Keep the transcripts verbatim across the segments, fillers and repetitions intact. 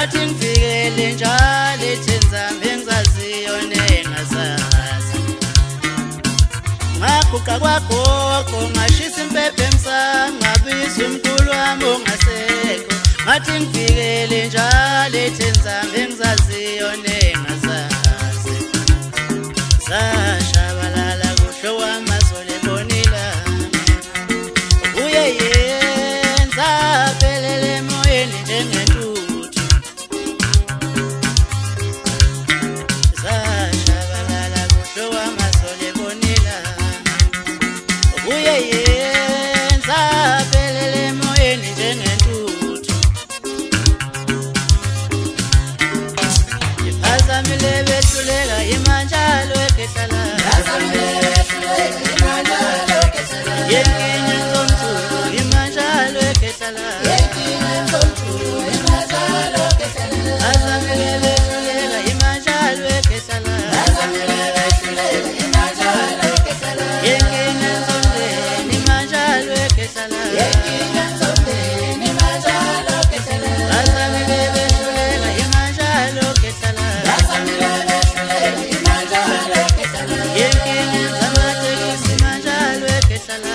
ngathi ngifikele njalo ethenzambe engizaziyo nengasazi ngaguqa kwagogo ngashisa impepho emsamo ngabiza umkhulu wami ongasekho ngathi ngifikele njalo ethenzambe engizaziyo nengasazi zashabalala kusho kwamasole bonila uye yenza pelele emoyeni njengentuthu zashabalala kusho kwamasole bonila uye yenza pelele emoyeni njengentuthu iphazamile behluleka imanjalo ekehlala yenkinye zomthulu imanjalo ekehlala azamile behluleka imanjalo ekehlala yenkinye zomndeni imanjalo ekehlala azamile behluleka imanjalo ekehlala yenkinye zamatekisi imanjalo ekehlala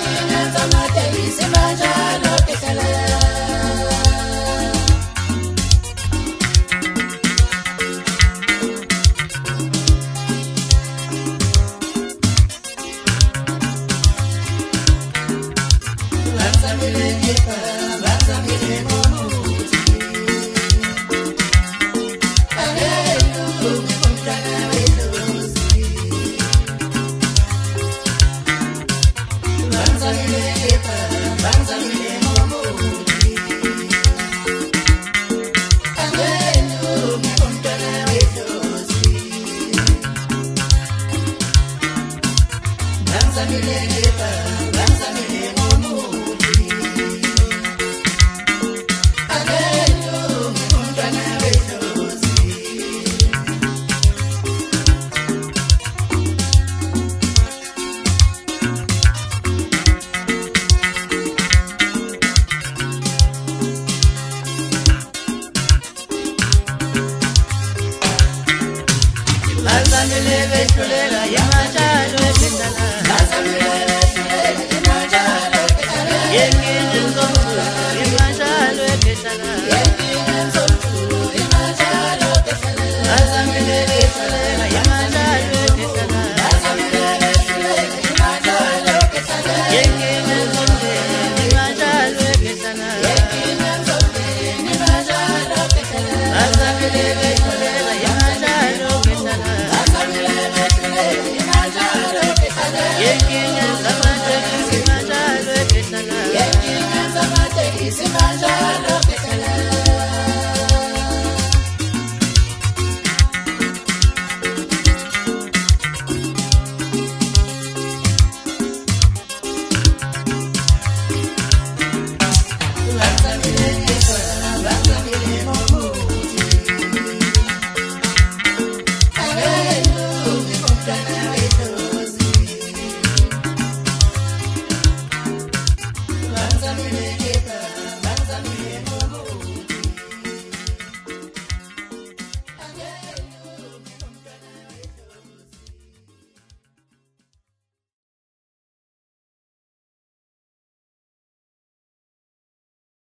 azamile behluleka imanjalo ekehlala yenkinye zomthulu imanjalo ekehlala azamile behluleka imanjalo ekehlala yenkinye zomndeni imanjalo ekehlala azamile behluleka imanjalo ekehlala yenkinye zamatekisi imanjalo ekehlala Lanza